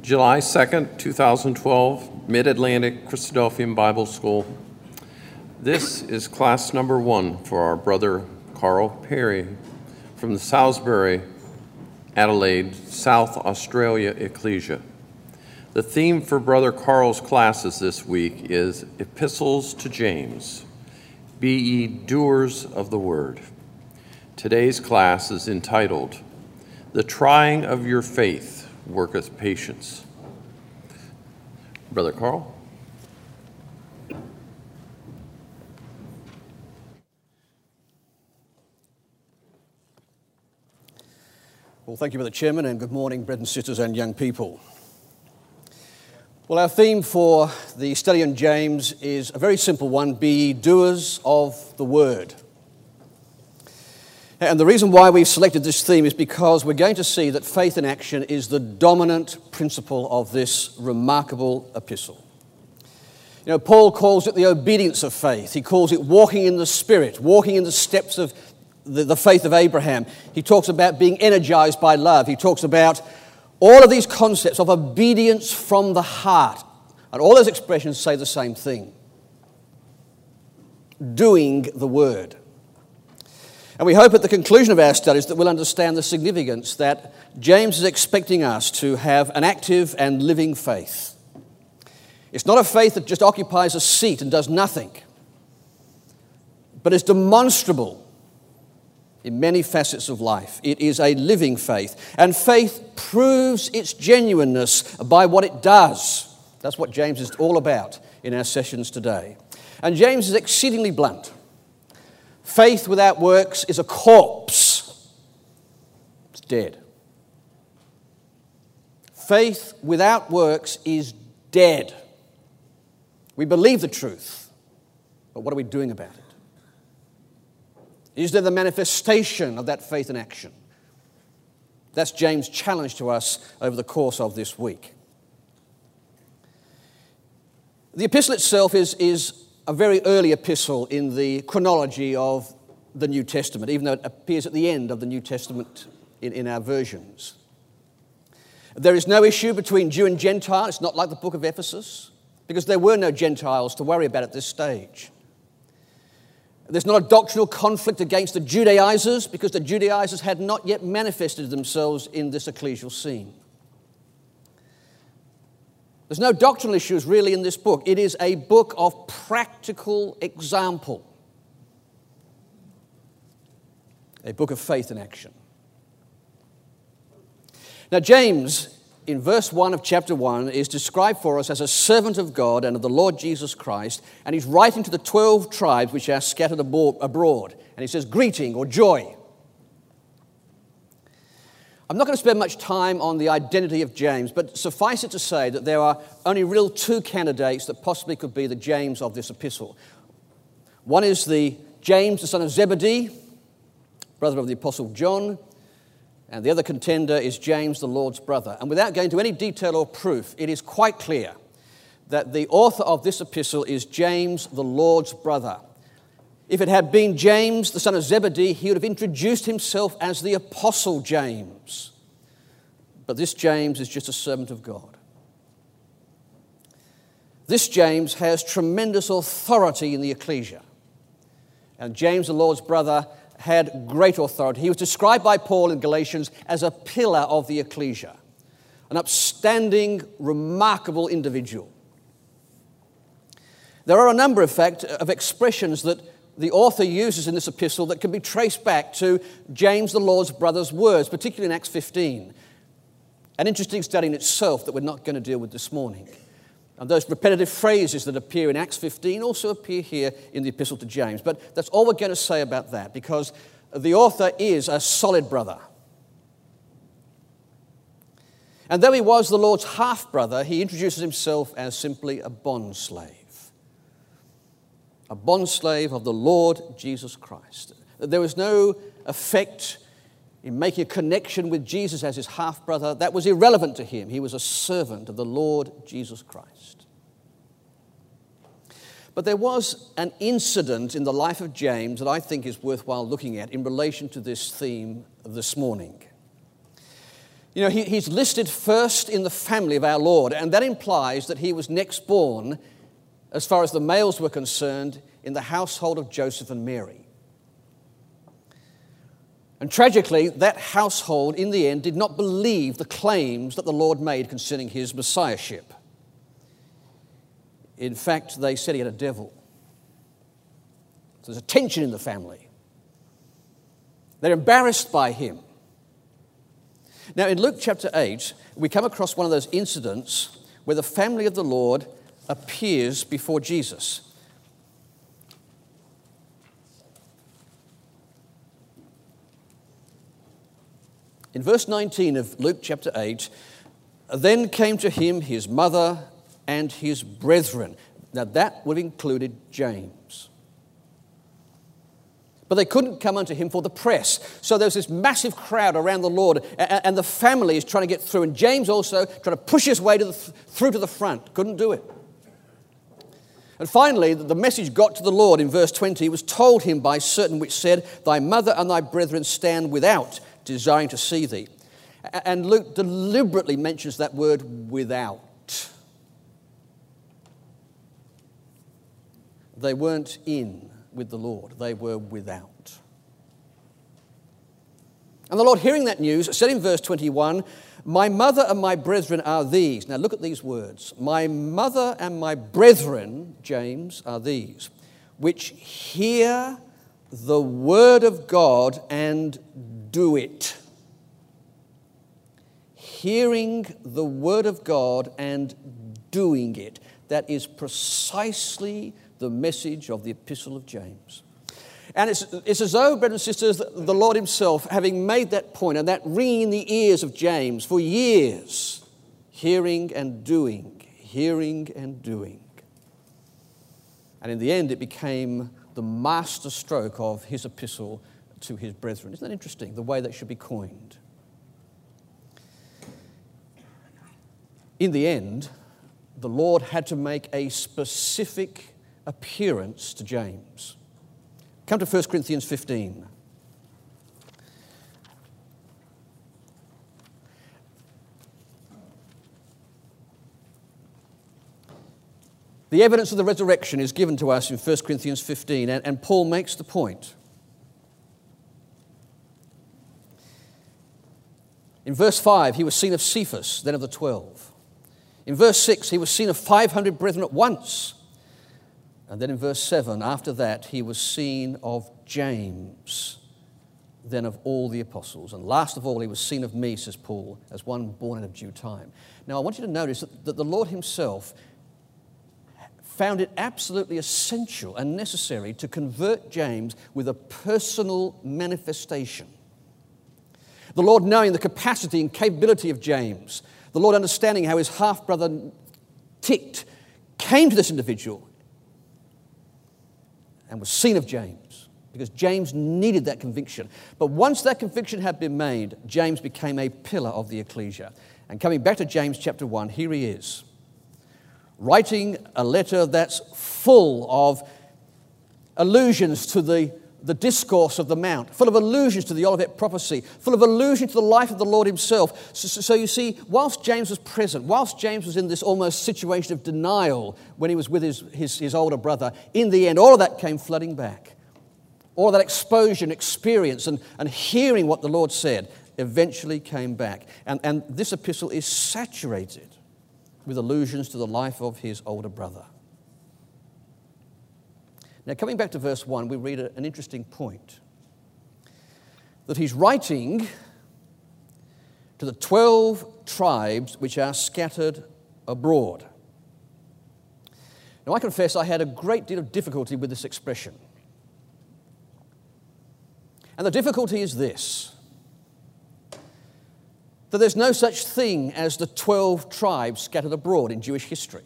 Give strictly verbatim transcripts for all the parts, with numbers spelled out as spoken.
July second, two thousand twelve, Mid-Atlantic Christadelphian Bible School. This is class number one for our brother Carl Perry from the Salisbury, Adelaide, South Australia Ecclesia. The theme for Brother Carl's classes this week is Epistles to James. Be ye doers of the word. Today's class is entitled, The Trying of Your Faith Worketh Patience. Brother Carl. Well, thank you, Brother Chairman, and good morning, brothers and sisters and young people. Well, our theme for the study on James is a very simple one, be doers of the word. And the reason why we've selected this theme is because we're going to see that faith in action is the dominant principle of this remarkable epistle. You know, Paul calls it the obedience of faith. He calls it walking in the Spirit, walking in the steps of the, the faith of Abraham. He talks about being energized by love. He talks about all of these concepts of obedience from the heart. And all those expressions say the same thing. Doing the word. And we hope at the conclusion of our studies that we'll understand the significance that James is expecting us to have an active and living faith. It's not a faith that just occupies a seat and does nothing, but is demonstrable in many facets of life. It is a living faith. And faith proves its genuineness by what it does. That's what James is all about in our sessions today. And James is exceedingly blunt. Faith without works is a corpse. It's dead. Faith without works is dead. We believe the truth, but what are we doing about it? Is there the manifestation of that faith in action? That's James' challenge to us over the course of this week. The epistle itself is, is a very early epistle in the chronology of the New Testament, even though it appears at the end of the New Testament in, in our versions. There is no issue between Jew and Gentile. It's not like the book of Ephesus, because there were no Gentiles to worry about at this stage. There's not a doctrinal conflict against the Judaizers, because the Judaizers had not yet manifested themselves in this ecclesial scene. There's no doctrinal issues really in this book. It is a book of practical example. A book of faith in action. Now, James, in verse one of chapter one, is described for us as a servant of God and of the Lord Jesus Christ, and he's writing to the twelve tribes which are scattered abroad. And he says, greeting or joy. I'm not going to spend much time on the identity of James, but suffice it to say that there are only real two candidates that possibly could be the James of this epistle. One is the James, the son of Zebedee, brother of the Apostle John, and the other contender is James, the Lord's brother. And without going into any detail or proof, it is quite clear that the author of this epistle is James, the Lord's brother. If it had been James, the son of Zebedee, he would have introduced himself as the Apostle James. But this James is just a servant of God. This James has tremendous authority in the ecclesia. And James, the Lord's brother, had great authority. He was described by Paul in Galatians as a pillar of the ecclesia, an upstanding, remarkable individual. There are a number, in fact, of expressions that the author uses in this epistle that can be traced back to James, the Lord's brother's words, particularly in Acts fifteen. An interesting study in itself that we're not going to deal with this morning. And those repetitive phrases that appear in Acts fifteen also appear here in the epistle to James. But that's all we're going to say about that, because the author is a solid brother. And though he was the Lord's half-brother, he introduces himself as simply a bondslave. A bondslave of the Lord Jesus Christ. There was no effect in making a connection with Jesus as his half-brother. That was irrelevant to him. He was a servant of the Lord Jesus Christ. But there was an incident in the life of James that I think is worthwhile looking at in relation to this theme this morning. You know, he, he's listed first in the family of our Lord, and that implies that he was next born, as far as the males were concerned, in the household of Joseph and Mary. And tragically, that household, in the end, did not believe the claims that the Lord made concerning his messiahship. In fact, they said he had a devil. So there's a tension in the family. They're embarrassed by him. Now, in Luke chapter eight, we come across one of those incidents where the family of the Lord appears before Jesus. In verse nineteen of Luke chapter eight, then came to him his mother and his brethren. Now that would have included James. But they couldn't come unto him for the press. So there was this massive crowd around the Lord, and the family is trying to get through. And James also trying to push his way to the, through to the front. Couldn't do it. And finally, the message got to the Lord in verse twenty. It was told him by certain which said, thy mother and thy brethren stand without, desiring to see thee. And Luke deliberately mentions that word without. They weren't in with the Lord. They were without. And the Lord, hearing that news, said in verse twenty-one, my mother and my brethren are these. Now look at these words. My mother and my brethren, James, are these, which hear the word of God and do it. Hearing the word of God and doing it. That is precisely the message of the Epistle of James. And it's, it's as though, brothers and sisters, the Lord himself, having made that point and that ringing in the ears of James for years, hearing and doing, hearing and doing. And in the end, it became the master stroke of his epistle to his brethren. Isn't that interesting, the way that should be coined? In the end, the Lord had to make a specific appearance to James. Come to First Corinthians fifteen. The evidence of the resurrection is given to us in First Corinthians fifteen, and, and Paul makes the point. In verse five, he was seen of Cephas, then of the twelve. In verse six, he was seen of five hundred brethren at once. And then in verse seven, after that, he was seen of James, then of all the apostles. And last of all, he was seen of me, says Paul, as one born in due time. Now, I want you to notice that, that the Lord himself found it absolutely essential and necessary to convert James with a personal manifestation. The Lord knowing the capacity and capability of James, the Lord understanding how his half-brother ticked, came to this individual and was seen of James, because James needed that conviction. But once that conviction had been made, James became a pillar of the ecclesia. And coming back to James chapter one, here he is, writing a letter that's full of allusions to the, the discourse of the Mount, full of allusions to the Olivet prophecy, full of allusion to the life of the Lord himself. So, so, so you see, whilst James was present, whilst James was in this almost situation of denial when he was with his, his, his older brother, in the end, all of that came flooding back. All of that exposure and experience and, and hearing what the Lord said eventually came back. And, and this epistle is saturated with allusions to the life of his older brother. Now, coming back to verse one, we read an interesting point. That he's writing to the twelve tribes which are scattered abroad. Now, I confess I had a great deal of difficulty with this expression. And the difficulty is this: that there's no such thing as the twelve tribes scattered abroad in Jewish history.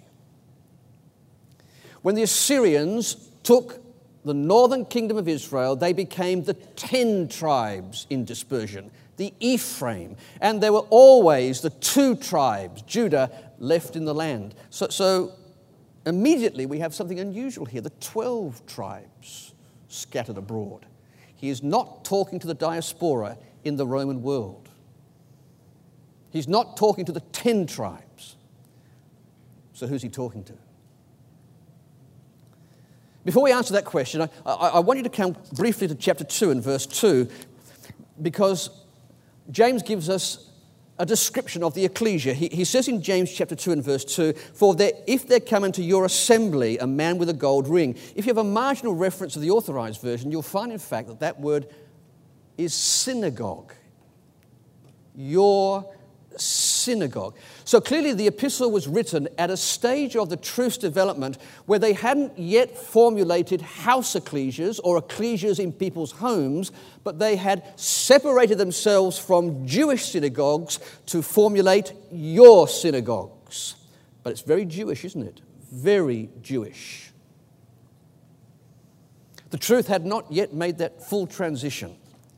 When the Assyrians took the northern kingdom of Israel, they became the ten tribes in dispersion, the Ephraim, and there were always the two tribes, Judah, left in the land. So, so immediately we have something unusual here, the twelve tribes scattered abroad. He is not talking to the diaspora in the Roman world. He's not talking to the ten tribes. So who's he talking to? Before we answer that question, I, I, I want you to come briefly to chapter two and verse two, because James gives us a description of the ecclesia. He, he says in James chapter two and verse two, "For there, if there come into your assembly a man with a gold ring." If you have a marginal reference to the authorized version, you'll find in fact that that word is synagogue. Your synagogue. So clearly the epistle was written at a stage of the truth's development where they hadn't yet formulated house ecclesias or ecclesias in people's homes, but they had separated themselves from Jewish synagogues to formulate your synagogues. But it's very Jewish, isn't it? Very Jewish. The truth had not yet made that full transition.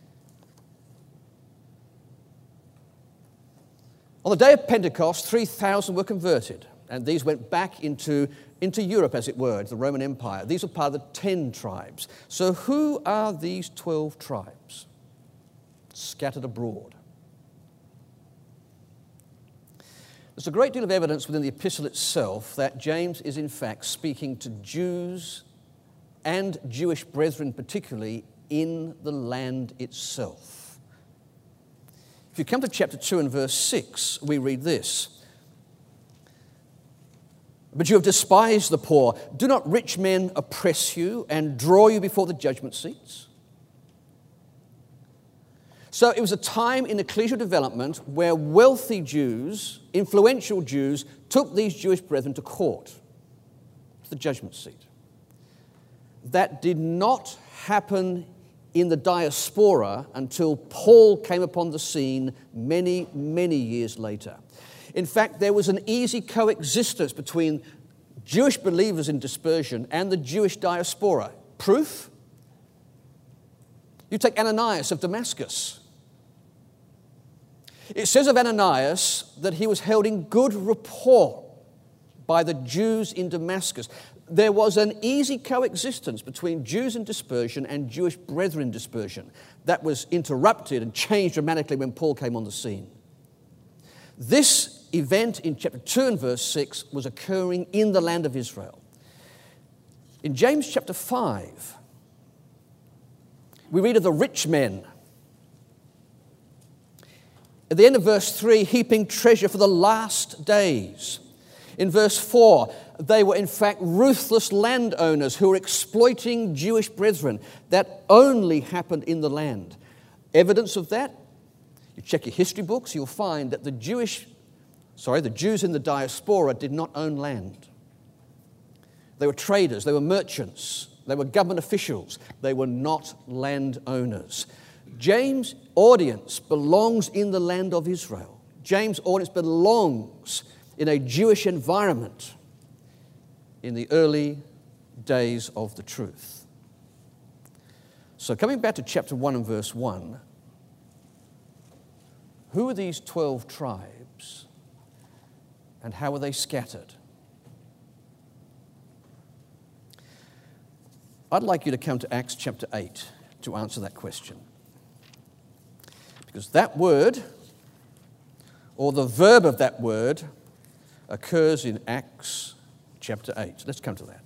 On the day of Pentecost, three thousand were converted, and these went back into, into Europe, as it were, into the Roman Empire. These are part of the ten tribes. So who are these twelve tribes scattered abroad? There's a great deal of evidence within the epistle itself that James is in fact speaking to Jews and Jewish brethren particularly in the land itself. If you come to chapter two and verse six, we read this. "But you have despised the poor. Do not rich men oppress you and draw you before the judgment seats?" So it was a time in ecclesial development where wealthy Jews, influential Jews, took these Jewish brethren to court, to the judgment seat. That did not happen in the diaspora until Paul came upon the scene many, many years later. In fact, there was an easy coexistence between Jewish believers in dispersion and the Jewish diaspora. Proof? You take Ananias of Damascus. It says of Ananias that he was held in good rapport by the Jews in Damascus. There was an easy coexistence between Jews in dispersion and Jewish brethren in dispersion. That was interrupted and changed dramatically when Paul came on the scene. This event in chapter two and verse six was occurring in the land of Israel. In James chapter five, we read of the rich men. At the end of verse three, heaping treasure for the last days. In verse four, they were in fact ruthless landowners who were exploiting Jewish brethren. That only happened in the land. Evidence of that, you check your history books, you'll find that the Jewish, sorry, the Jews in the diaspora did not own land. They were traders, they were merchants, they were government officials, they were not landowners. James' audience belongs in the land of Israel. James' audience belongs in a Jewish environment in the early days of the truth. So coming back to chapter one and verse one, who are these twelve tribes and how are they scattered? I'd like you to come to Acts chapter eight to answer that question. Because that word, or the verb of that word, occurs in Acts chapter eight. Let's come to that.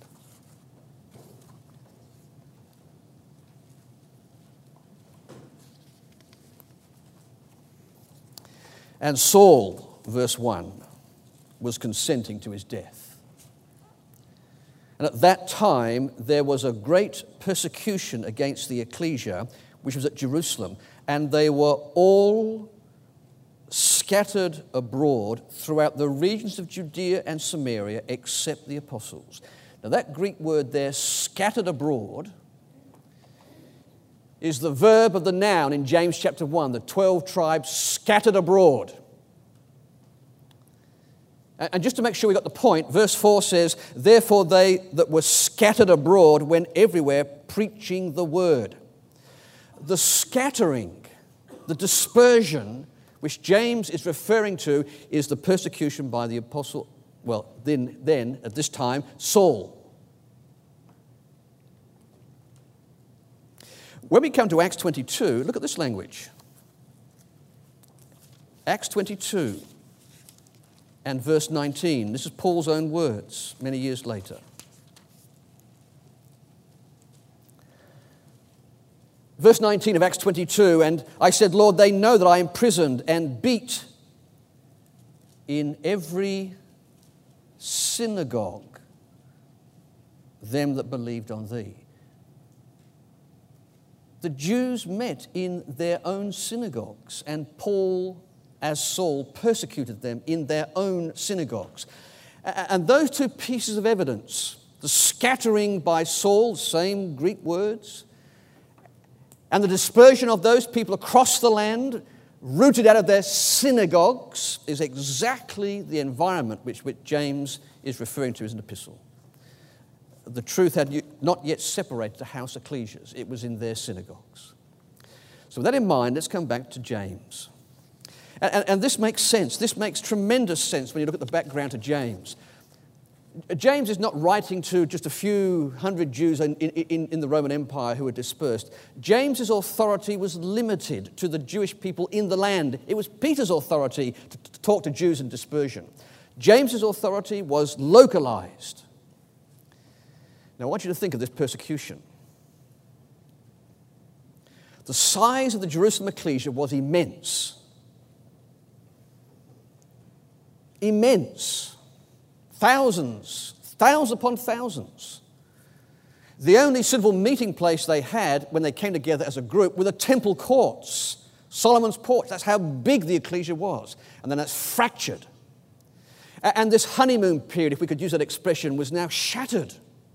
And Saul, verse one, was consenting to his death. And at that time there was a great persecution against the ecclesia, which was at Jerusalem, and they were all scattered abroad throughout the regions of Judea and Samaria except the apostles. Now that Greek word there, scattered abroad, is the verb of the noun in James chapter one, the twelve tribes scattered abroad. And just to make sure we got the point, verse four says, "Therefore they that were scattered abroad went everywhere preaching the word." The scattering, the dispersion, which James is referring to, is the persecution by the apostle, well, then, then at this time, Saul. When we come to Acts twenty-two, look at this language. Acts twenty-two and verse nineteen. This is Paul's own words many years later. Verse nineteen of Acts twenty-two, and I said, Lord, they know that I am imprisoned and beat in every synagogue them that believed on thee. The Jews met in their own synagogues, and Paul, as Saul, persecuted them in their own synagogues. And those two pieces of evidence, the scattering by Saul, same Greek words, and the dispersion of those people across the land, rooted out of their synagogues, is exactly the environment which, which James is referring to as an epistle. The truth had not yet separated the house ecclesias. It was in their synagogues. So with that in mind, let's come back to James. And, and, and this makes sense. This makes tremendous sense when you look at the background to James. James is not writing to just a few hundred Jews in, in, in the Roman Empire who were dispersed. James's authority was limited to the Jewish people in the land. It was Peter's authority to, to talk to Jews in dispersion. James's authority was localized. Now, I want you to think of this persecution. The size of the Jerusalem ecclesia was immense. Immense. Thousands, thousands upon thousands. The only civil meeting place they had when they came together as a group were the temple courts, Solomon's porch. That's how big the ecclesia was. And then that's fractured. And this honeymoon period, if we could use that expression, was now shattered.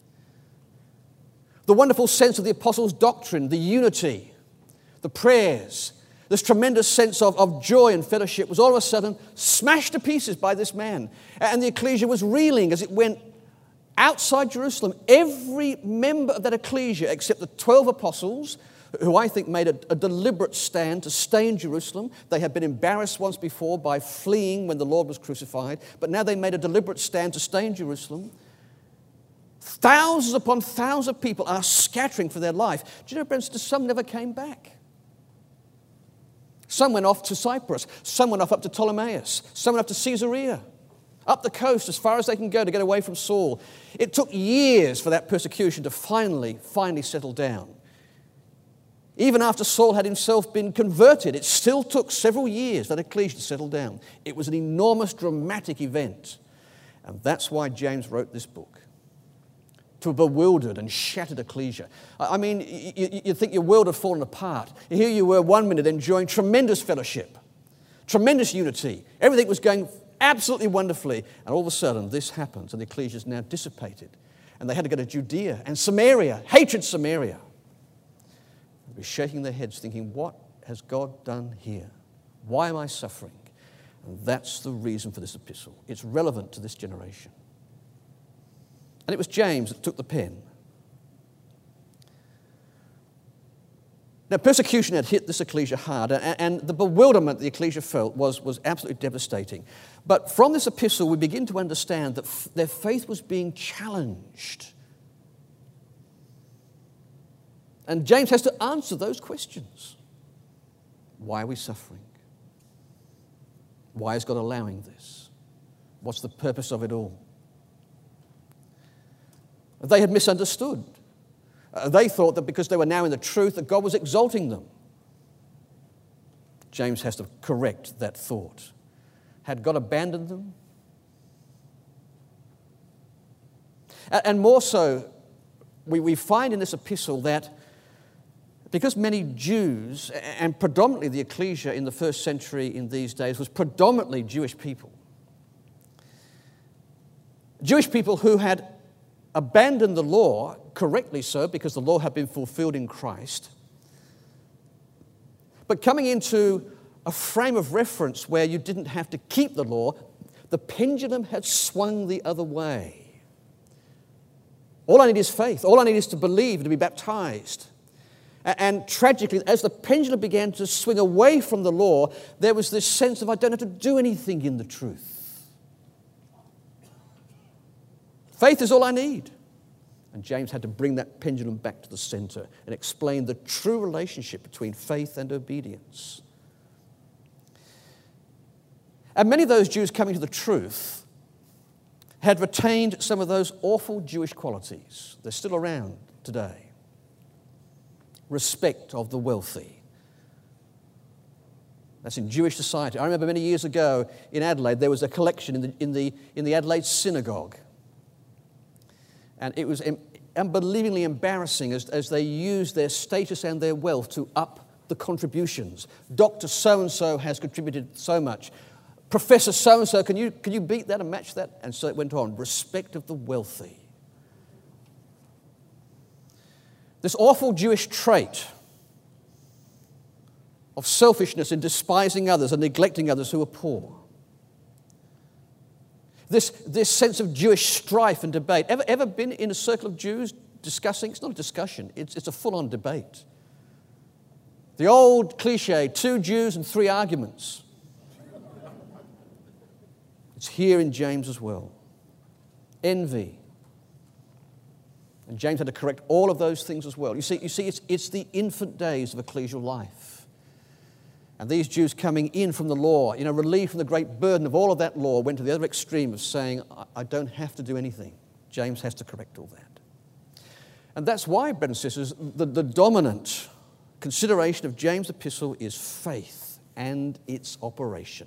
The wonderful sense of the apostles' doctrine, the unity, the prayers, this tremendous sense of, of joy and fellowship was all of a sudden smashed to pieces by this man. And the ecclesia was reeling as it went outside Jerusalem. Every member of that ecclesia, except the twelve apostles, who I think made a, a deliberate stand to stay in Jerusalem. They had been embarrassed once before by fleeing when the Lord was crucified, but now they made a deliberate stand to stay in Jerusalem. Thousands upon thousands of people are scattering for their life. Do you know, friends, some never came back. Some went off to Cyprus. Some went off up to Ptolemais. Some went up to Caesarea, up the coast as far as they can go to get away from Saul. It took years for that persecution to finally, finally settle down. Even after Saul had himself been converted, it still took several years for that ecclesia to settle down. It was an enormous, dramatic event. And that's why James wrote this book. To a bewildered and shattered ecclesia. I mean, you, you think your world had fallen apart. Here you were one minute enjoying tremendous fellowship, tremendous unity. Everything was going absolutely wonderfully. And all of a sudden, this happens, and the ecclesia is now dissipated. And they had to go to Judea and Samaria, hatred Samaria. They'd be shaking their heads thinking, what has God done here? Why am I suffering? And that's the reason for this epistle. It's relevant to this generation. And it was James that took the pen. Now, persecution had hit this ecclesia hard, and, and the bewilderment the ecclesia felt was, was absolutely devastating. But from this epistle, we begin to understand that f- their faith was being challenged. And James has to answer those questions. Why are we suffering? Why is God allowing this? What's the purpose of it all? They had misunderstood. Uh, they thought that because they were now in the truth, that God was exalting them. James has to correct that thought. Had God abandoned them? And more so, we, we find in this epistle that because many Jews, and predominantly the ecclesia in the first century in these days, was predominantly Jewish people. Jewish people who had abandoned the law, correctly so, because the law had been fulfilled in Christ, but coming into a frame of reference where you didn't have to keep the law, the pendulum had swung the other way. All I need is faith. All I need is to believe and to be baptized. And tragically, as the pendulum began to swing away from the law, there was this sense of, I don't have to do anything in the truth. Faith is all I need. And James had to bring that pendulum back to the center and explain the true relationship between faith and obedience. And many of those Jews coming to the truth had retained some of those awful Jewish qualities. They're still around today. Respect of the wealthy. That's in Jewish society. I remember many years ago in Adelaide, there was a collection in the, in the, in the Adelaide synagogue. And it was em- unbelievingly embarrassing as, as they used their status and their wealth to up the contributions. Doctor so-and-so has contributed so much. Professor so-and-so, can you, can you beat that and match that? And so it went on. Respect of the wealthy. This awful Jewish trait of selfishness in despising others and neglecting others who are poor. This, this sense of Jewish strife and debate. Ever, ever been in a circle of Jews discussing? It's not a discussion, it's, it's a full-on debate. The old cliche, two Jews and three arguments. It's here in James as well. Envy. And James had to correct all of those things as well. You see, you see it's, it's the infant days of ecclesial life. And these Jews coming in from the law, you know, relieved from the great burden of all of that law, went to the other extreme of saying, I, I don't have to do anything. James has to correct all that. And that's why, brothers and sisters, the, the dominant consideration of James' epistle is faith and its operation.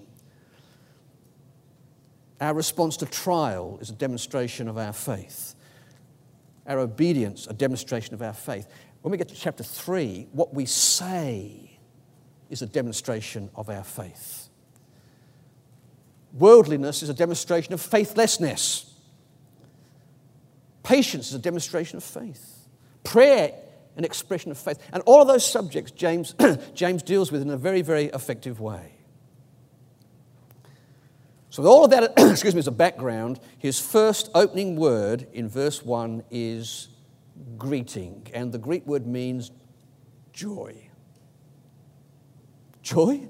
Our response to trial is a demonstration of our faith. Our obedience, a demonstration of our faith. When we get to chapter three, what we say is a demonstration of our faith. Worldliness is a demonstration of faithlessness. Patience is a demonstration of faith. Prayer, an expression of faith. And all of those subjects James, James deals with in a very, very effective way. So with all of that, excuse me, as a background, his first opening word in verse one is greeting. And the Greek word means joy. Joy?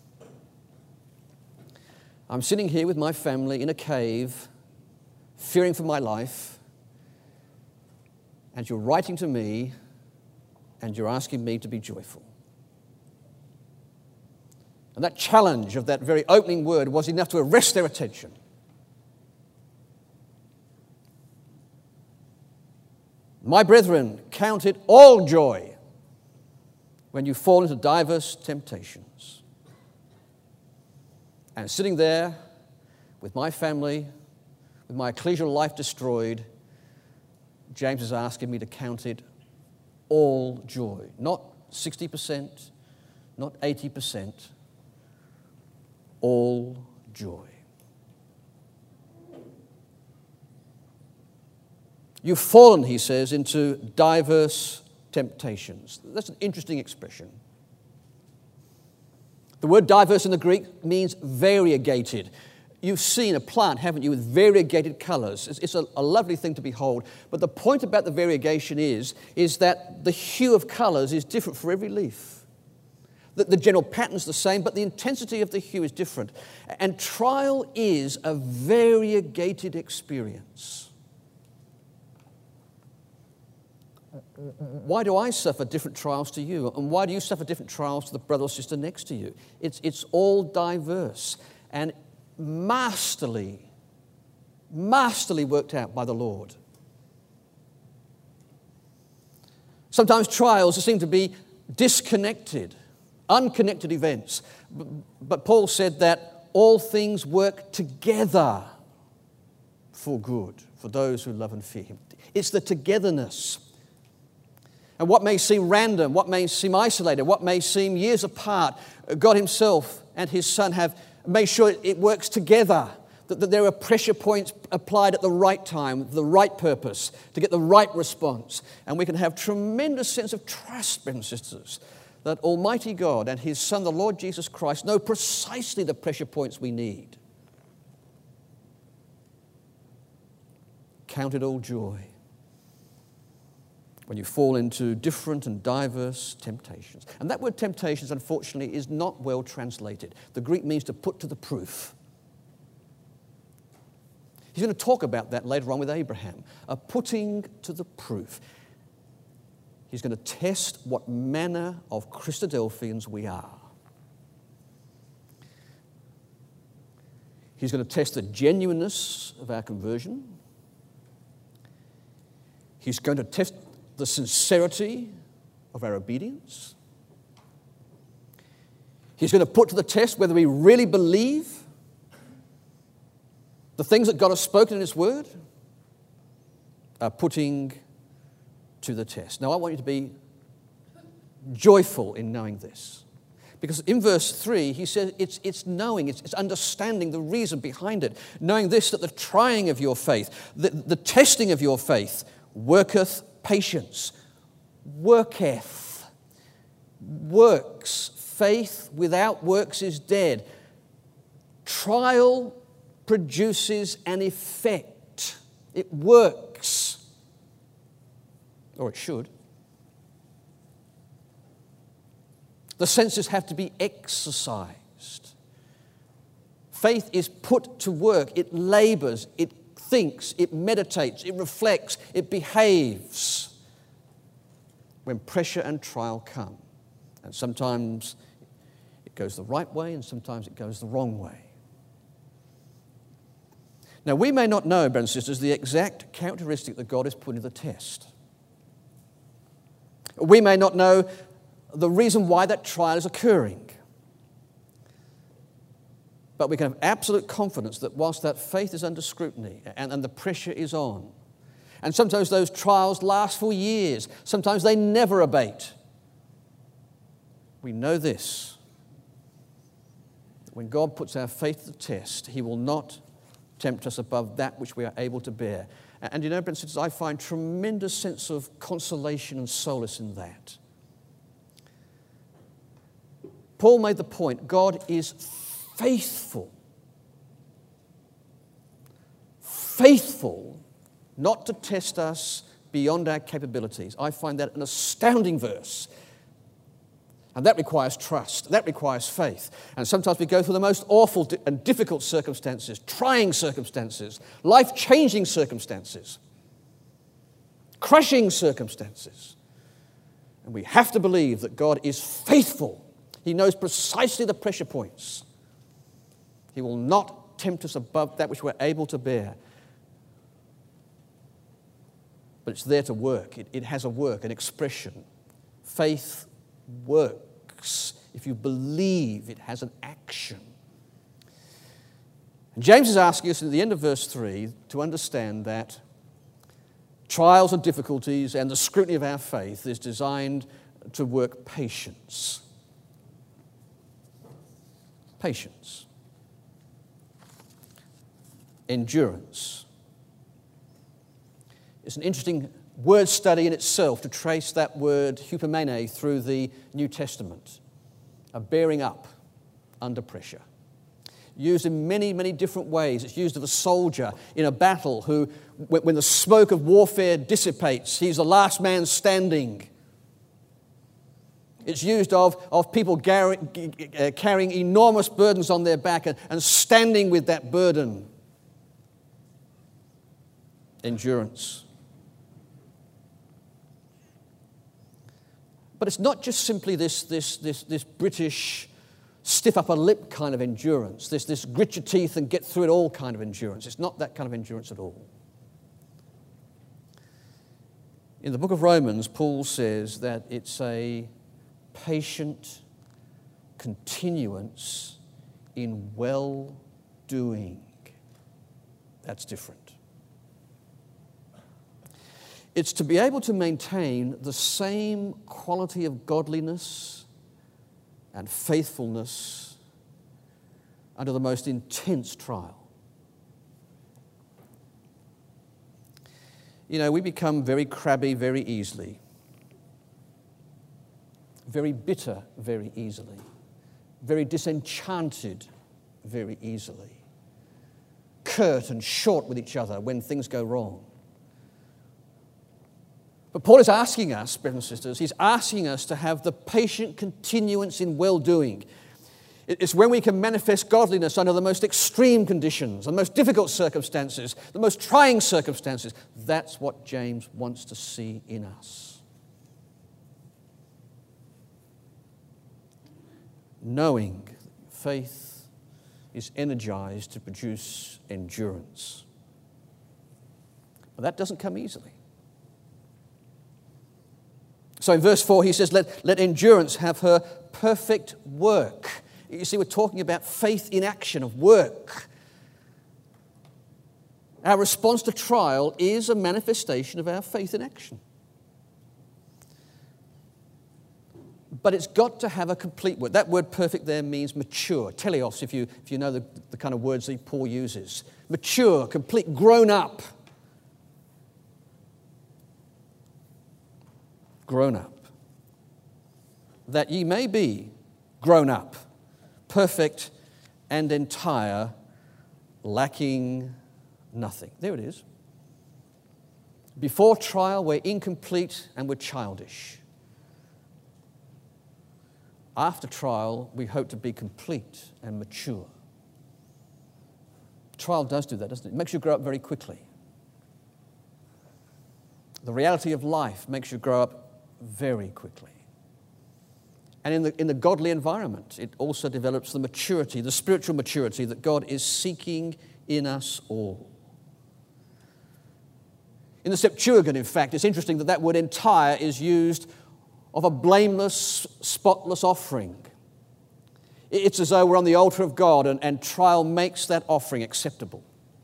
I'm sitting here with my family in a cave, fearing for my life, and you're writing to me, and you're asking me to be joyful. And that challenge of that very opening word was enough to arrest their attention. My brethren, count it all joy when you fall into diverse temptations. And sitting there with my family, with my ecclesial life destroyed, James is asking me to count it all joy. Not sixty percent, not eighty percent, all joy. You've fallen, he says, into diverse temptations. That's an interesting expression. The word diverse in the Greek means variegated. You've seen a plant, haven't you, with variegated colors. It's, it's a, a lovely thing to behold. But the point about the variegation is, is that the hue of colors is different for every leaf. The, the general pattern's the same, but the intensity of the hue is different. And trial is a variegated experience. Why do I suffer different trials to you? And why do you suffer different trials to the brother or sister next to you? It's, it's all diverse and masterly, masterly worked out by the Lord. Sometimes trials seem to be disconnected, unconnected events. But Paul said that all things work together for good, for those who love and fear him. It's the togetherness. And what may seem random, what may seem isolated, what may seem years apart, God himself and his Son have made sure it works together, that, that there are pressure points applied at the right time, the right purpose, to get the right response. And we can have tremendous sense of trust, brothers and sisters, that Almighty God and his Son, the Lord Jesus Christ, know precisely the pressure points we need. Count it all joy when you fall into different and diverse temptations. And that word temptations, unfortunately, is not well translated. The Greek means to put to the proof. He's going to talk about that later on with Abraham, a putting to the proof. He's going to test what manner of Christadelphians we are. He's going to test the genuineness of our conversion. He's going to test the sincerity of our obedience. He's going to put to the test whether we really believe the things that God has spoken in His Word are putting to the test. Now, I want you to be joyful in knowing this. Because in verse three, he says it's, it's knowing, it's, it's understanding the reason behind it. Knowing this, that the trying of your faith, the, the testing of your faith, worketh patience. Worketh. Works. Faith without works is dead. Trial produces an effect. It works. Or it should. The senses have to be exercised. Faith is put to work. It labors, it thinks, it meditates, it reflects, it behaves when pressure and trial come. And sometimes it goes the right way and sometimes it goes the wrong way. Now, we may not know, brothers and sisters, the exact characteristic that God has put to the test. We may not know the reason why that trial is occurring. But we can have absolute confidence that whilst that faith is under scrutiny and, and the pressure is on, and sometimes those trials last for years, sometimes they never abate, we know this. When God puts our faith to the test, He will not tempt us above that which we are able to bear. And, and you know, brothers and sisters, I find tremendous sense of consolation and solace in that. Paul made the point, God is faithful. Faithful not to test us beyond our capabilities. I find that an astounding verse. And that requires trust. That requires faith. And sometimes we go through the most awful and difficult circumstances, trying circumstances, life-changing circumstances, crushing circumstances. And we have to believe that God is faithful. He knows precisely the pressure points. He will not tempt us above that which we're able to bear. But it's there to work. It, it has a work, an expression. Faith works. If you believe, it has an action. And James is asking us at the end of verse three to understand that trials and difficulties and the scrutiny of our faith is designed to work patience. Patience. Endurance. It's an interesting word study in itself to trace that word hupomene through the New Testament. A bearing up under pressure. Used in many, many different ways. It's used of a soldier in a battle who, when the smoke of warfare dissipates, he's the last man standing. It's used of, of people gar- uh, carrying enormous burdens on their back and, and standing with that burden. Endurance. But it's not just simply this, this, this, this British stiff upper lip kind of endurance, this, this grit your teeth and get through it all kind of endurance. It's not that kind of endurance at all. In the book of Romans, Paul says that it's a patient continuance in well-doing. That's different. It's to be able to maintain the same quality of godliness and faithfulness under the most intense trial. You know, we become very crabby very easily. Very bitter very easily, very disenchanted very easily, curt and short with each other when things go wrong. But Paul is asking us, brothers and sisters, he's asking us to have the patient continuance in well-doing. It's when we can manifest godliness under the most extreme conditions, the most difficult circumstances, the most trying circumstances. That's what James wants to see in us. Knowing faith is energized to produce endurance. But that doesn't come easily. So in verse four, he says, let, let endurance have her perfect work. You see, we're talking about faith in action, of work. Our response to trial is a manifestation of our faith in action. But it's got to have a complete word. That word perfect there means mature. Teleos, if you, if you know the, the kind of words that Paul uses. Mature, complete, grown up. Grown up. That ye may be grown up, perfect and entire, lacking nothing. There it is. Before trial, we're incomplete and we're childish. After trial, we hope to be complete and mature. Trial does do that, doesn't it? It makes you grow up very quickly. The reality of life makes you grow up very quickly. And in the, in the godly environment, it also develops the maturity, the spiritual maturity that God is seeking in us all. In the Septuagint, in fact, it's interesting that that word entire is used of a blameless, spotless offering. It's as though we're on the altar of God and, and trial makes that offering acceptable.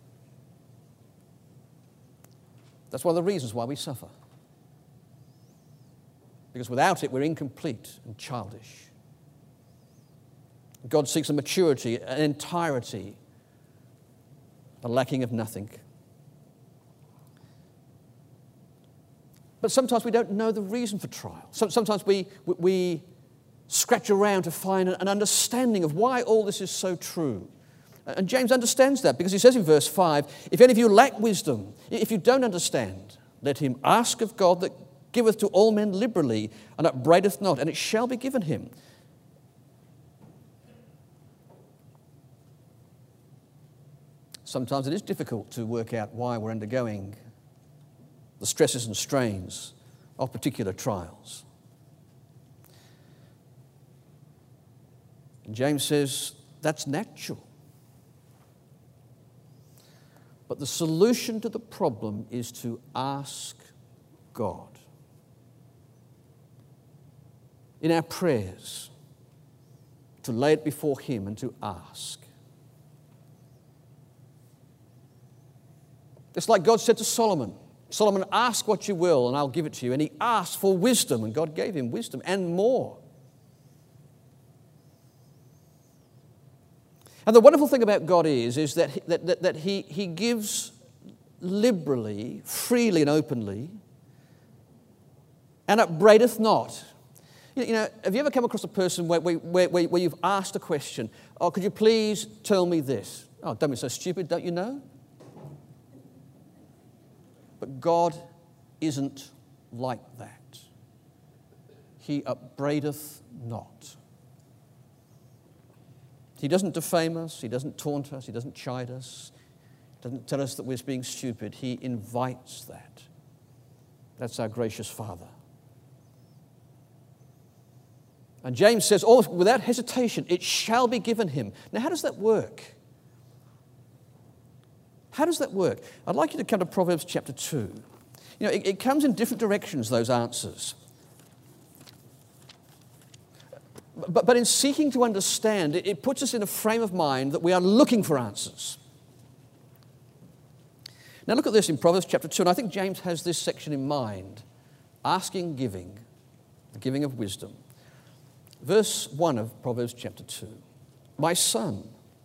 That's one of the reasons why we suffer. Because without it, we're incomplete and childish. God seeks a maturity, an entirety, a lacking of nothing. But sometimes we don't know the reason for trial. Sometimes we, we scratch around to find an understanding of why all this is so true. And James understands that because he says in verse five, if any of you lack wisdom, if you don't understand, let him ask of God that giveth to all men liberally and upbraideth not, and it shall be given him. Sometimes it is difficult to work out why we're undergoing the stresses and strains of particular trials. And James says that's natural. But the solution to the problem is to ask God. In our prayers, to lay it before Him and to ask. It's like God said to Solomon, Solomon, ask what you will and I'll give it to you. And he asked for wisdom and God gave him wisdom and more. And the wonderful thing about God is, is that, he, that, that, that he, he gives liberally, freely and openly, and upbraideth not. You, you know, have you ever come across a person where, where, where, where you've asked a question, oh, could you please tell me this? Oh, don't be so stupid, don't you know? But God isn't like that. He upbraideth not. He doesn't defame us. He doesn't taunt us. He doesn't chide us. He doesn't tell us that we're being stupid. He invites that. That's our gracious Father. And James says, oh, without hesitation, it shall be given him. Now, how does that work? How does that work? I'd like you to come to Proverbs chapter two. You know, it, it comes in different directions, those answers. But, but in seeking to understand, it, it puts us in a frame of mind that we are looking for answers. Now look at this in Proverbs chapter two, and I think James has this section in mind. Asking, giving, the giving of wisdom. Verse one of Proverbs chapter two. My son,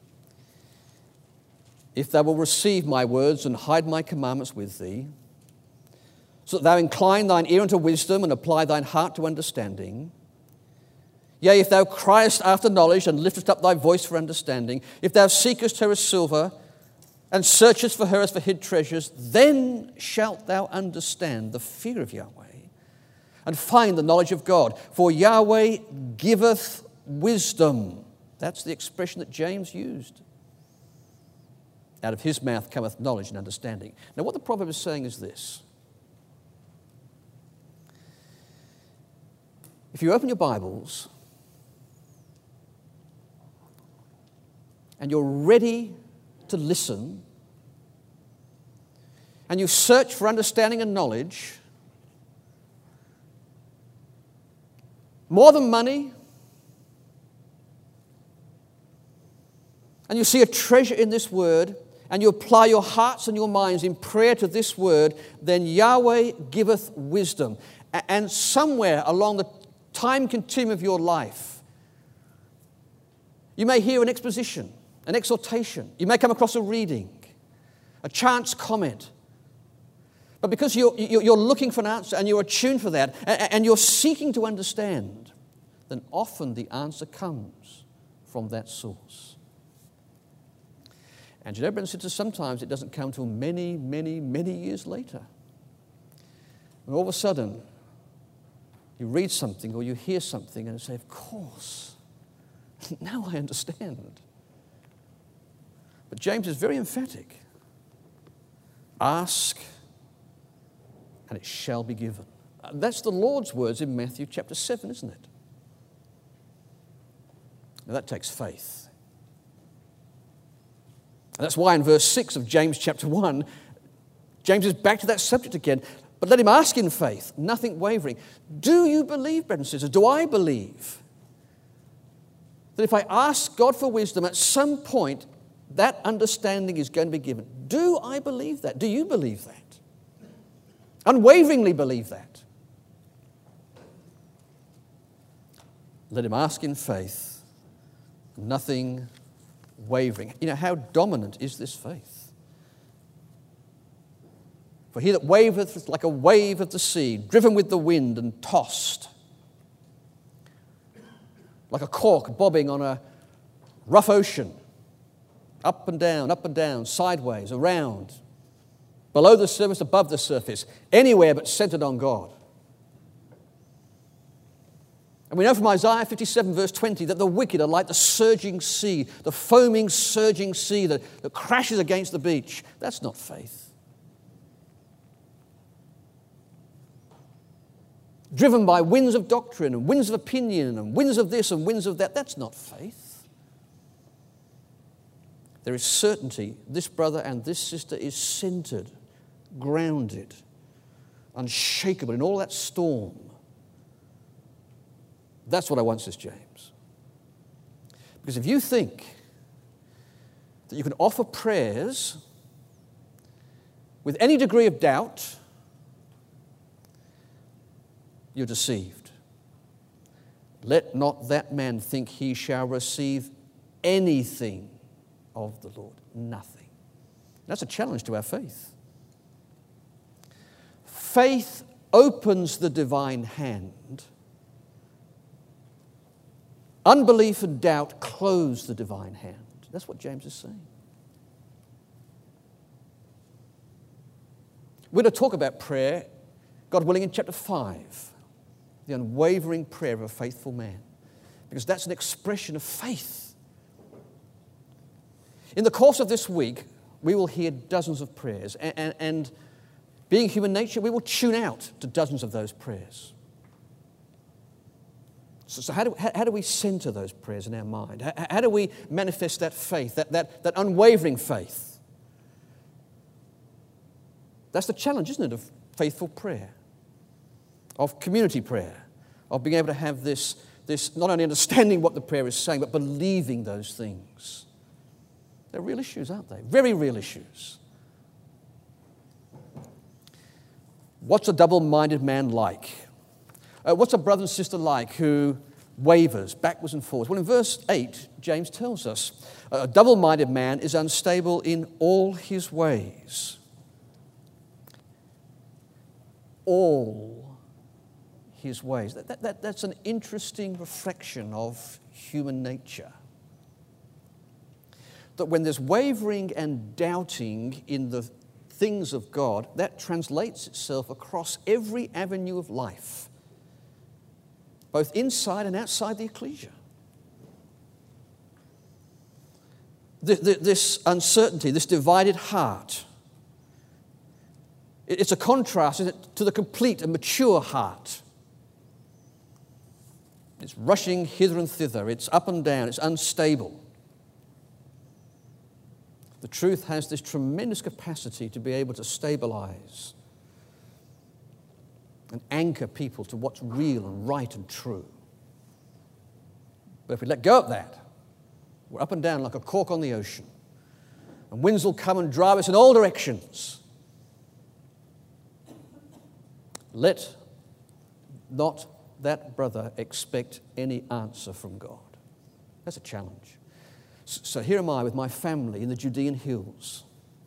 if thou wilt receive my words and hide my commandments with thee, so that thou incline thine ear unto wisdom and apply thine heart to understanding, yea, if thou criest after knowledge and liftest up thy voice for understanding, if thou seekest her as silver and searchest for her as for hid treasures, then shalt thou understand the fear of Yahweh and find the knowledge of God. For Yahweh giveth wisdom. That's the expression that James used. Out of his mouth cometh knowledge and understanding. Now what the proverb is saying is this. If you open your Bibles and you're ready to listen, and you search for understanding and knowledge, more than money, and you see a treasure in this word, and you apply your hearts and your minds in prayer to this word, then Yahweh giveth wisdom. And somewhere along the time continuum of your life, you may hear an exposition, an exhortation. You may come across a reading, a chance comment. But because you're, you're looking for an answer and you're attuned for that, and you're seeking to understand, then often the answer comes from that source. And you know, brothers and sisters, sometimes it doesn't come till many, many, many years later. And all of a sudden, you read something or you hear something and you say, of course, now I understand. But James is very emphatic. Ask, and it shall be given. That's the Lord's words in Matthew chapter seven, isn't it? Now that takes faith. And that's why in verse six of James chapter one, James is back to that subject again. But let him ask in faith, nothing wavering. Do you believe, brothers and sisters? Do I believe that if I ask God for wisdom, at some point that understanding is going to be given? Do I believe that? Do you believe that? Unwaveringly believe that? Let him ask in faith, nothing wavering. You know, how dominant is this faith? For he that waveth is like a wave of the sea, driven with the wind and tossed. Like a cork bobbing on a rough ocean. Up and down, up and down, sideways, around. Below the surface, above the surface. Anywhere but centered on God. And we know from Isaiah fifty-seven verse twenty that the wicked are like the surging sea, the foaming, surging sea that, that crashes against the beach. That's not faith. Driven by winds of doctrine and winds of opinion and winds of this and winds of that. That's not faith. There is certainty. This brother and this sister is centered, grounded, unshakable in all that storm. That's what I want, says James. Because if you think that you can offer prayers with any degree of doubt, you're deceived. Let not that man think he shall receive anything of the Lord. Nothing. That's a challenge to our faith. Faith opens the divine hand. Unbelief and doubt close the divine hand. That's what James is saying. We're going to talk about prayer, God willing, in chapter five. The unwavering prayer of a faithful man. Because that's an expression of faith. In the course of this week, we will hear dozens of prayers. And, and, and being human nature, we will tune out to dozens of those prayers. So, so how, do, how, how do we center those prayers in our mind? How, how do we manifest that faith, that, that, that unwavering faith? That's the challenge, isn't it, of faithful prayer, of community prayer, of being able to have this, this not only understanding what the prayer is saying, but believing those things. They're real issues, aren't they? Very real issues. What's a double-minded man like? Uh, what's a brother and sister like who wavers backwards and forwards? Well, in verse eight, James tells us, a double-minded man is unstable in all his ways. All his ways. That, that, that, that's an interesting reflection of human nature. That when there's wavering and doubting in the things of God, that translates itself across every avenue of life, both inside and outside the ecclesia. This uncertainty, this divided heart, it's a contrast, isn't it, to the complete and mature heart. It's rushing hither and thither, it's up and down, it's unstable. The truth has this tremendous capacity to be able to stabilize and anchor people to what's real and right and true. But if we let go of that, we're up and down like a cork on the ocean. And winds will come and drive us in all directions. Let not that brother expect any answer from God. That's a challenge. So here am I with my family in the Judean hills,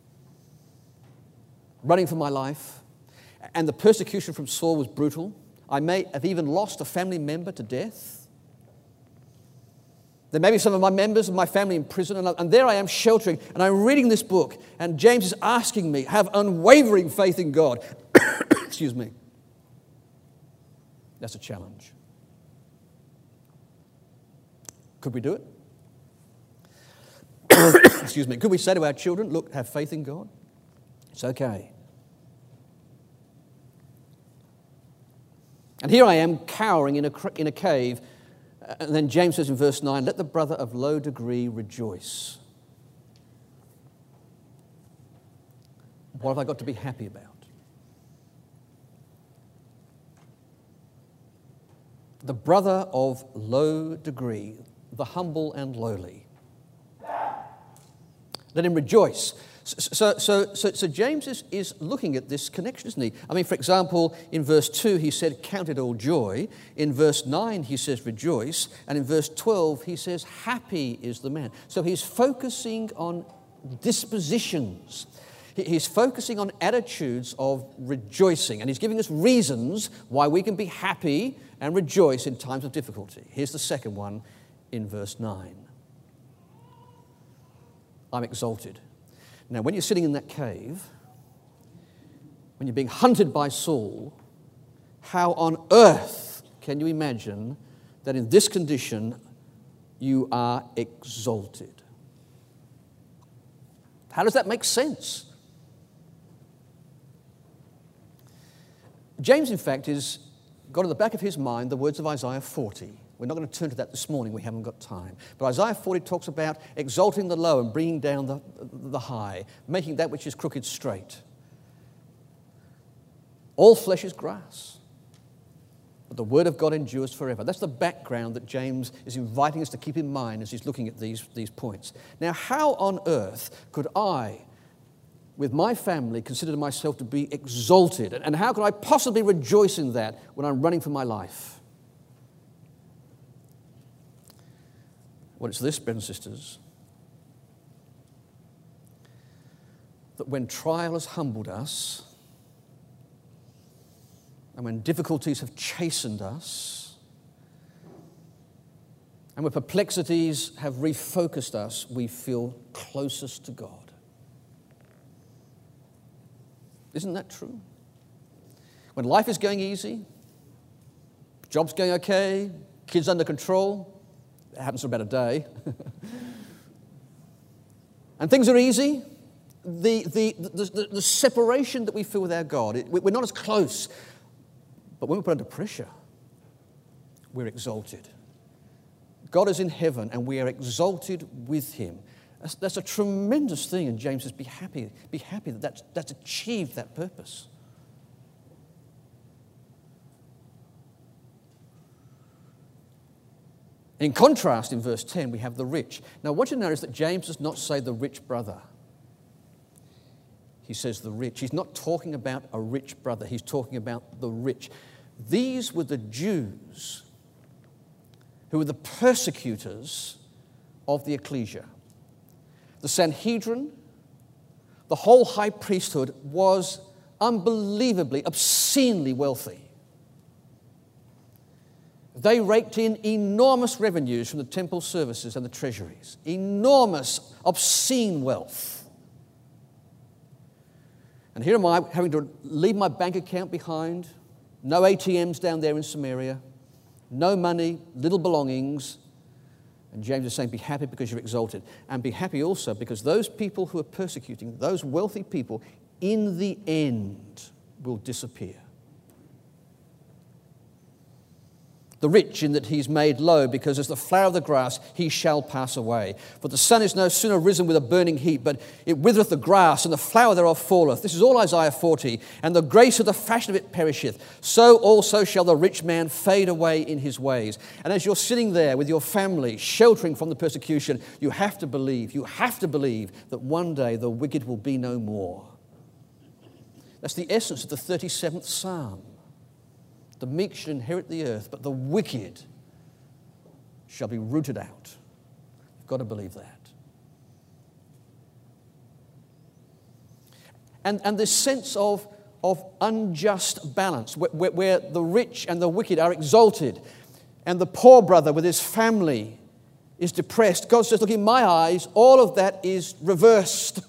running for my life, and the persecution from Saul was brutal. I may have even lost a family member to death. There may be some of my members of my family in prison, and, I, and there I am sheltering, and I'm reading this book, and James is asking me, have unwavering faith in God. Excuse me. That's a challenge. Could we do it? Excuse me. Could we say to our children, look, have faith in God? It's okay. And here I am cowering in a, in a cave. And then James says in verse nine, let the brother of low degree rejoice. What have I got to be happy about? The brother of low degree, the humble and lowly. Let him rejoice. So, so, so, so James is, is looking at this connection, isn't he? I mean, for example, in verse two, he said, count it all joy. In verse nine, he says, rejoice. And in verse twelve, he says, happy is the man. So he's focusing on dispositions. He's focusing on attitudes of rejoicing. And he's giving us reasons why we can be happy and rejoice in times of difficulty. Here's the second one in verse nine. I'm exalted. Now, when you're sitting in that cave, when you're being hunted by Saul, how on earth can you imagine that in this condition you are exalted? How does that make sense? James, in fact, has got in the back of his mind the words of Isaiah forty. We're not going to turn to that this morning. We haven't got time. But Isaiah forty talks about exalting the low and bringing down the, the high, making that which is crooked straight. All flesh is grass, but the word of God endures forever. That's the background that James is inviting us to keep in mind as he's looking at these, these points. Now, how on earth could I, with my family, consider myself to be exalted? And how could I possibly rejoice in that when I'm running for my life? Well, it's this, brothers and sisters, that when trial has humbled us, and when difficulties have chastened us, and when perplexities have refocused us, we feel closest to God. Isn't that true? When life is going easy, job's going okay, kids under control, it happens for about a day, and things are easy, the, the, the, the, the separation that we feel with our God, it, we're not as close. But when we're put under pressure, we're exalted. God is in heaven and we are exalted with him. That's, that's a tremendous thing, and James says, be happy. Be happy that that's, that's achieved that purpose. In contrast, in verse ten, we have the rich. Now, I want you to notice that James does not say the rich brother. He says the rich. He's not talking about a rich brother. He's talking about the rich. These were the Jews who were the persecutors of the ecclesia. The Sanhedrin, the whole high priesthood, was unbelievably, obscenely wealthy. They raked in enormous revenues from the temple services and the treasuries. Enormous, obscene wealth. And here am I having to leave my bank account behind. No A T Ms down there in Samaria. No money, little belongings. And James is saying, be happy because you're exalted. And be happy also because those people who are persecuting, those wealthy people, in the end will disappear. The rich in that he's made low, because as the flower of the grass he shall pass away. For the sun is no sooner risen with a burning heat, but it withereth the grass, and the flower thereof falleth. This is all Isaiah forty. And the grace of the fashion of it perisheth. So also shall the rich man fade away in his ways. And as you're sitting there with your family, sheltering from the persecution, you have to believe, you have to believe that one day the wicked will be no more. That's the essence of the thirty-seventh Psalm. The meek shall inherit the earth, but the wicked shall be rooted out. You've got to believe that. And, and this sense of, of unjust balance, where, where, where the rich and the wicked are exalted, and the poor brother with his family is depressed. God says, look, in my eyes, all of that is reversed.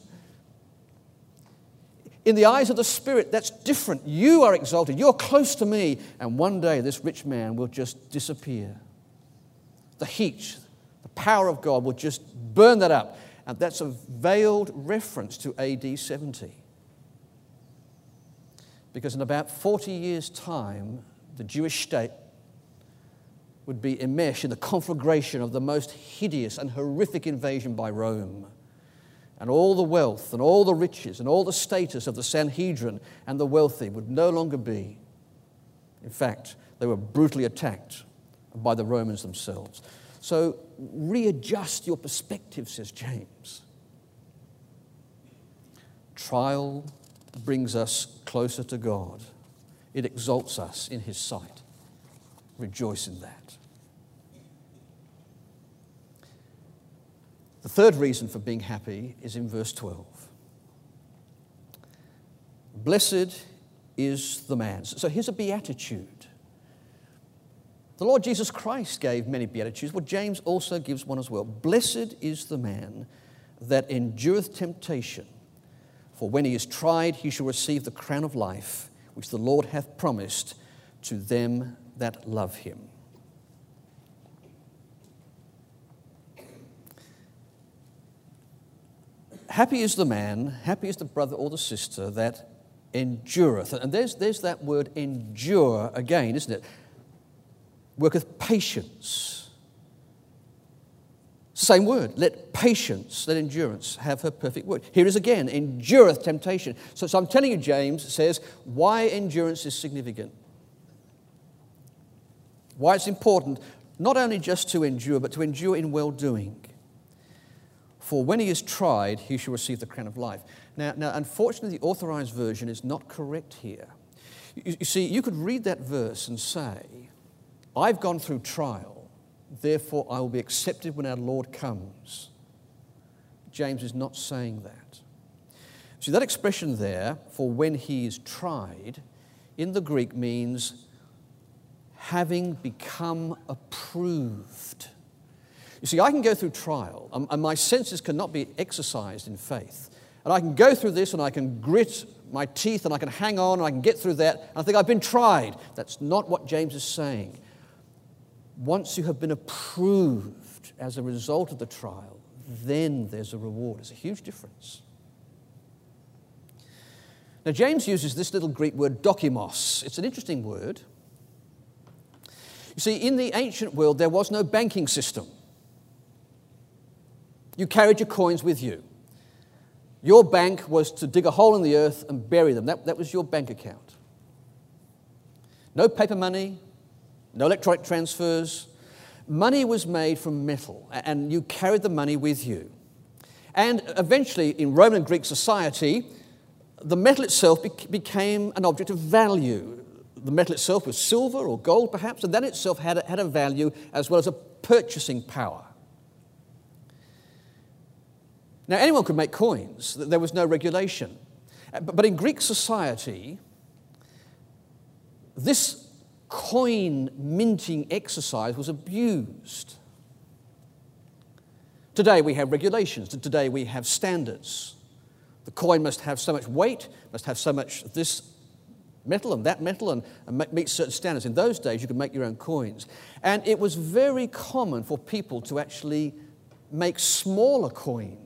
In the eyes of the Spirit, that's different. You are exalted. You're close to me. And one day this rich man will just disappear. The heat, the power of God will just burn that up. And that's a veiled reference to A D seventy. Because in about forty years' time, the Jewish state would be enmeshed in the conflagration of the most hideous and horrific invasion by Rome. And all the wealth and all the riches and all the status of the Sanhedrin and the wealthy would no longer be. In fact, they were brutally attacked by the Romans themselves. So readjust your perspective, says James. Trial brings us closer to God. It exalts us in His sight. Rejoice in that. The third reason for being happy is in verse twelve. Blessed is the man. So here's a beatitude. The Lord Jesus Christ gave many beatitudes. Well, James also gives one as well. Blessed is the man that endureth temptation, for when he is tried, he shall receive the crown of life, which the Lord hath promised to them that love him. Happy is the man, happy is the brother or the sister that endureth. And there's, there's that word endure again, isn't it? Worketh patience. It's the same word. Let patience, let endurance have her perfect work. Here is again, endureth temptation. So, so I'm telling you, James says, why endurance is significant. Why it's important, not only just to endure, but to endure in well-doing. For when he is tried, he shall receive the crown of life. Now, now unfortunately, the authorized version is not correct here. You, you see, you could read that verse and say, I've gone through trial, therefore I will be accepted when our Lord comes. James is not saying that. See, that expression there, for when he is tried, in the Greek means having become approved. You see, I can go through trial, and my senses cannot be exercised in faith. And I can go through this, and I can grit my teeth, and I can hang on, and I can get through that, and I think I've been tried. That's not what James is saying. Once you have been approved as a result of the trial, then there's a reward. There's a huge difference. Now, James uses this little Greek word, dokimos. It's an interesting word. You see, in the ancient world, there was no banking system. You carried your coins with you. Your bank was to dig a hole in the earth and bury them. That, that was your bank account. No paper money, no electronic transfers. Money was made from metal, and you carried the money with you. And eventually, in Roman and Greek society, the metal itself became an object of value. The metal itself was silver or gold, perhaps, and that itself had a, had a value as well as a purchasing power. Now, anyone could make coins. There was no regulation. But in Greek society, this coin minting exercise was abused. Today we have regulations. Today we have standards. The coin must have so much weight, must have so much this metal and that metal, and, and meet certain standards. In those days, you could make your own coins. And it was very common for people to actually make smaller coins.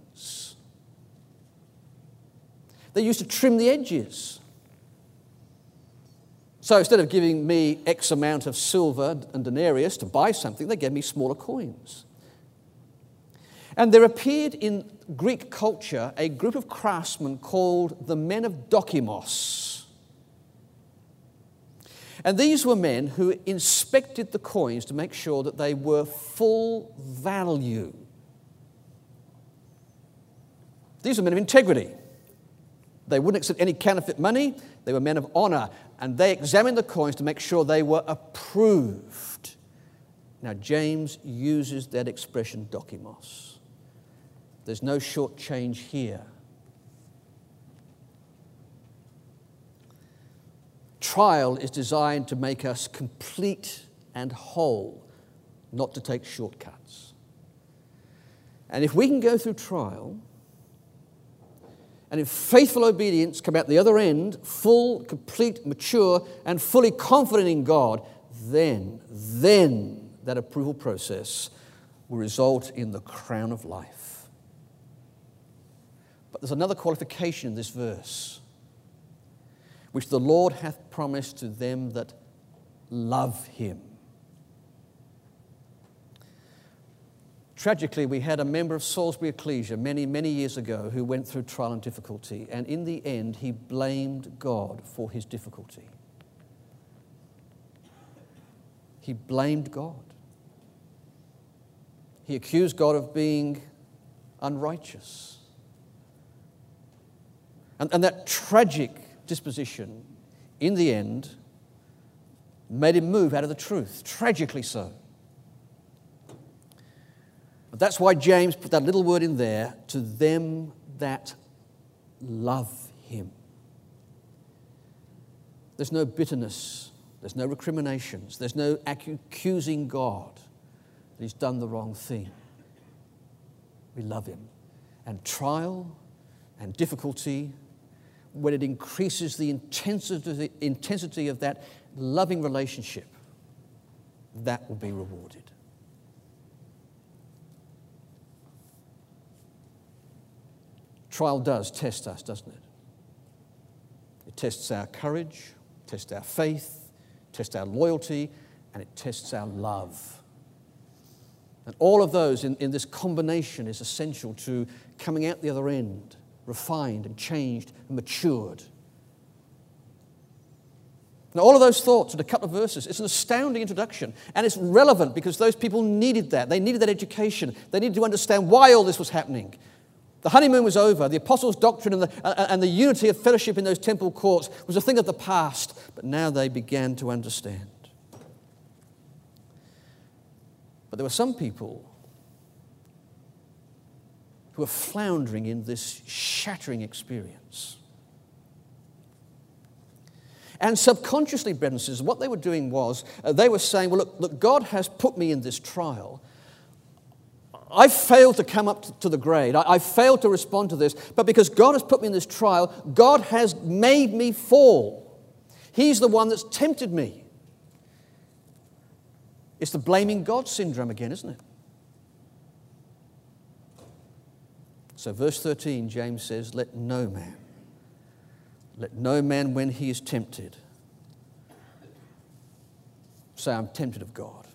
They used to trim the edges. So instead of giving me X amount of silver and denarius to buy something, they gave me smaller coins. And there appeared in Greek culture a group of craftsmen called the men of Dokimos. And these were men who inspected the coins to make sure that they were full value. These were men of integrity. They wouldn't accept any counterfeit money. They were men of honor. And they examined the coins to make sure they were approved. Now, James uses that expression, dokimos. There's no short change here. Trial is designed to make us complete and whole, not to take shortcuts. And if we can go through trial and in faithful obedience come out the other end, full, complete, mature, and fully confident in God, then, then that approval process will result in the crown of life. But there's another qualification in this verse, which the Lord hath promised to them that love him. Tragically, we had a member of Salisbury Ecclesia many, many years ago who went through trial and difficulty, and in the end, he blamed God for his difficulty. He blamed God. He accused God of being unrighteous. And, and that tragic disposition, in the end, made him move out of the truth, tragically so. But that's why James put that little word in there, to them that love him. There's no bitterness, there's no recriminations, there's no accusing God that he's done the wrong thing. We love him. And trial and difficulty, when it increases the intensity, intensity of that loving relationship, that will be rewarded. Trial does test us, doesn't it? It tests our courage, tests our faith, tests our loyalty, and it tests our love. And all of those in, in this combination is essential to coming out the other end, refined and changed and matured. Now, all of those thoughts in a couple of verses, it's an astounding introduction, and it's relevant because those people needed that. They needed that education. They needed to understand why all this was happening. The honeymoon was over. The apostles' doctrine and the, and the unity of fellowship in those temple courts was a thing of the past, but now they began to understand. But there were some people who were floundering in this shattering experience. And subconsciously, brothers and sisters, what they were doing was, uh, they were saying, well, look, look, God has put me in this trial. I failed to come up to the grade. I, I failed to respond to this. But because God has put me in this trial, God has made me fall. He's the one that's tempted me. It's the blaming God syndrome again, isn't it? So verse thirteen, James says, let no man, let no man when he is tempted say, I'm tempted of God.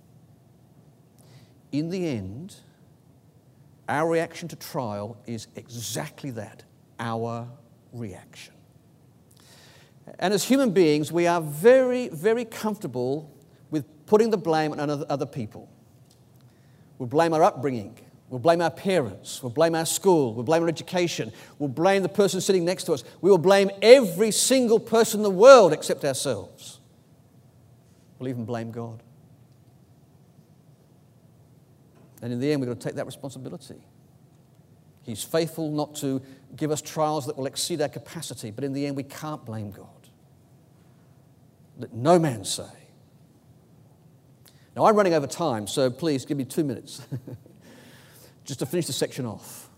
In the end, our reaction to trial is exactly that, our reaction. And as human beings, we are very, very comfortable with putting the blame on other people. We'll blame our upbringing. We'll blame our parents. We'll blame our school. We'll blame our education. We'll blame the person sitting next to us. We will blame every single person in the world except ourselves. We'll even blame God. And in the end, we've got to take that responsibility. He's faithful not to give us trials that will exceed our capacity, but in the end, we can't blame God. Let no man say. Now, I'm running over time, so please give me two minutes just to finish the section off.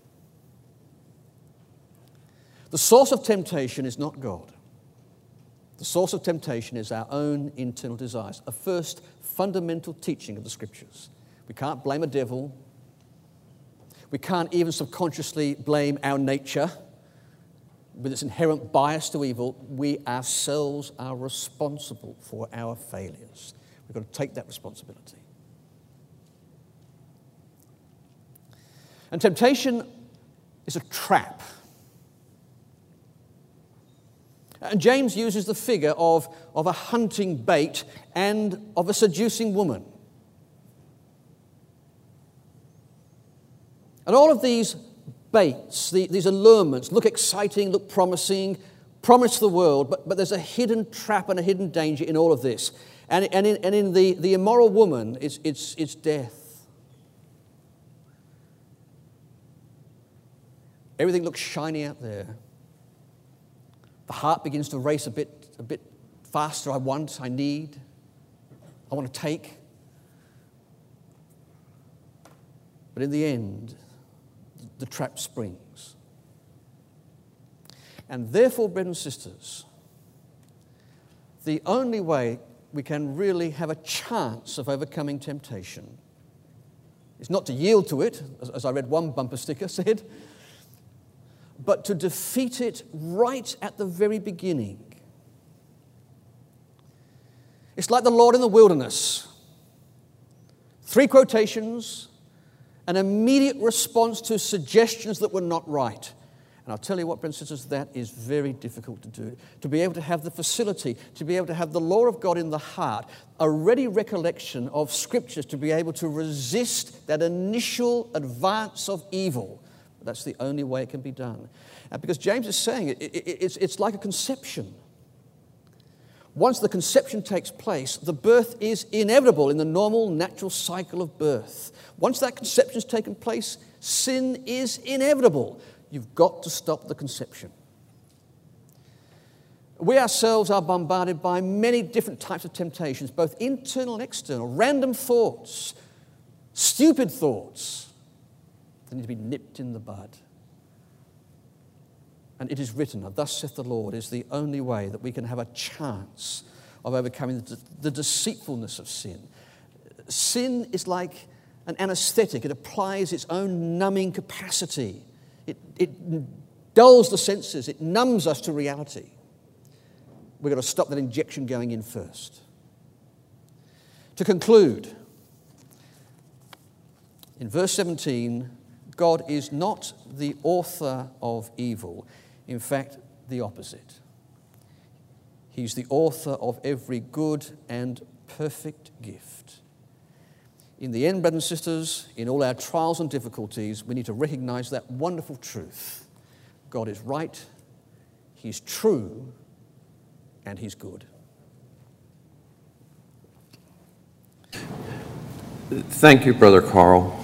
The source of temptation is not God. The source of temptation is our own internal desires, a first fundamental teaching of the Scriptures. We can't blame a devil. We can't even subconsciously blame our nature. with its inherent bias to evil, we ourselves are responsible for our failures. We've got to take that responsibility. And temptation is a trap. And James uses the figure of, of a hunting bait and of a seducing woman. And all of these baits, the, these allurements, look exciting, look promising, promise the world, but, but there's a hidden trap and a hidden danger in all of this. And, and in, and in the, the immoral woman, it's, it's, it's death. Everything looks shiny out there. The heart begins to race a bit, a bit faster. I want, I need, I want to take. But in the end, the trap springs. And therefore, brothers and sisters, the only way we can really have a chance of overcoming temptation is not to yield to it, as, as I read one bumper sticker said, but to defeat it right at the very beginning. It's like the Lord in the wilderness. Three quotations, an immediate response to suggestions that were not right. And I'll tell you what, brothers and sisters, that is very difficult to do. To be able to have the facility, to be able to have the law of God in the heart, a ready recollection of Scriptures, to be able to resist that initial advance of evil. That's the only way it can be done. And because James is saying it, it, it it's, it's like a conception. Once the conception takes place, the birth is inevitable in the normal, natural cycle of birth. Once that conception has taken place, sin is inevitable. You've got to stop the conception. We ourselves are bombarded by many different types of temptations, both internal and external, random thoughts, stupid thoughts. They need to be nipped in the bud. And it is written, thus saith the Lord, is the only way that we can have a chance of overcoming the, the deceitfulness of sin. Sin is like an anesthetic. It applies its own numbing capacity. It, it dulls the senses. It numbs us to reality. We've got to stop that injection going in first. To conclude, in verse seventeen, God is not the author of evil. In fact, the opposite. He's the author of every good and perfect gift. In the end, brothers and sisters, in all our trials and difficulties, we need to recognize that wonderful truth. God is right, He's true, and He's good. Thank you, Brother Carl.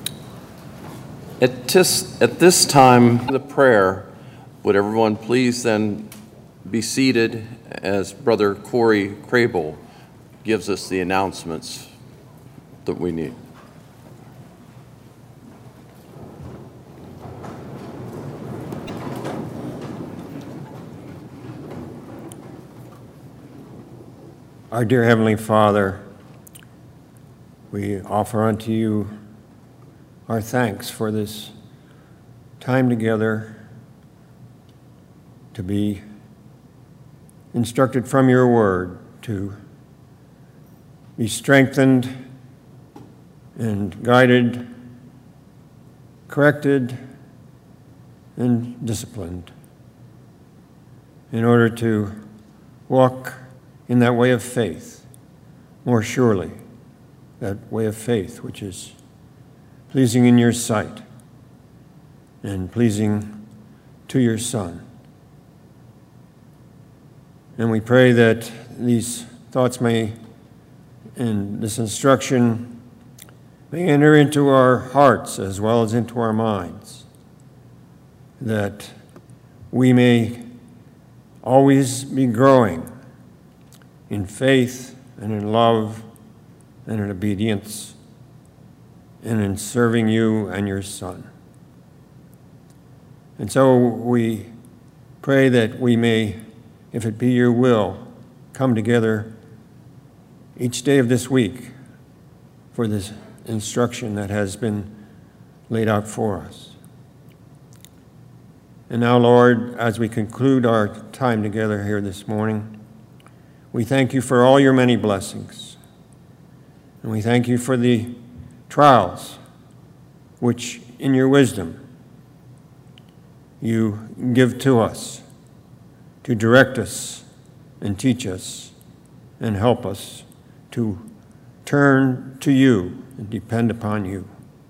At this, at this time, the prayer, would everyone please then be seated as Brother Corey Crable gives us the announcements that we need. Our dear Heavenly Father, we offer unto you our thanks for this time together to be instructed from your word, to be strengthened and guided, corrected, and disciplined in order to walk in that way of faith more surely, that way of faith which is pleasing in your sight and pleasing to your Son. And we pray that these thoughts may, and this instruction may enter into our hearts as well as into our minds, that we may always be growing in faith and in love and in obedience and in serving you and your Son. And so we pray that we may, if it be your will, come together each day of this week for this instruction that has been laid out for us. And now, Lord, as we conclude our time together here this morning, we thank you for all your many blessings. And we thank you for the trials which, in your wisdom, you give to us to direct us and teach us and help us to turn to you and depend upon you.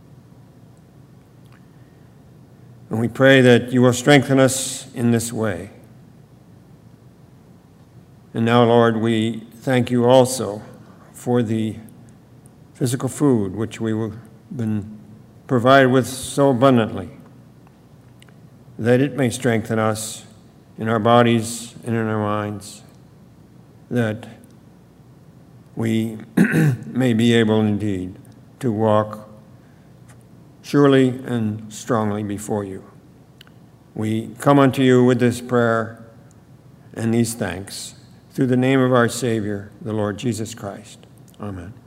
And we pray that you will strengthen us in this way. And now, Lord, we thank you also for the physical food which we have been provided with so abundantly, that it may strengthen us in our bodies and in our minds, that we may be able indeed to walk surely and strongly before you. We come unto you with this prayer and these thanks through the name of our Savior, the Lord Jesus Christ. Amen.